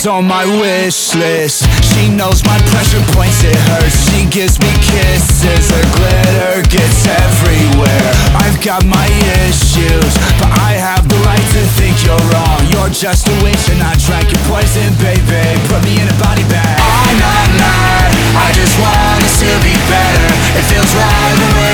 She's on my wish list. She knows my pressure points, it hurts. She gives me kisses, her glitter gets everywhere. I've got my issues, but I have the right to think you're wrong. You're just a witch and I drank your poison, baby. Put me in a body bag. I'm not mad, I just want us to be better. It feels right when we're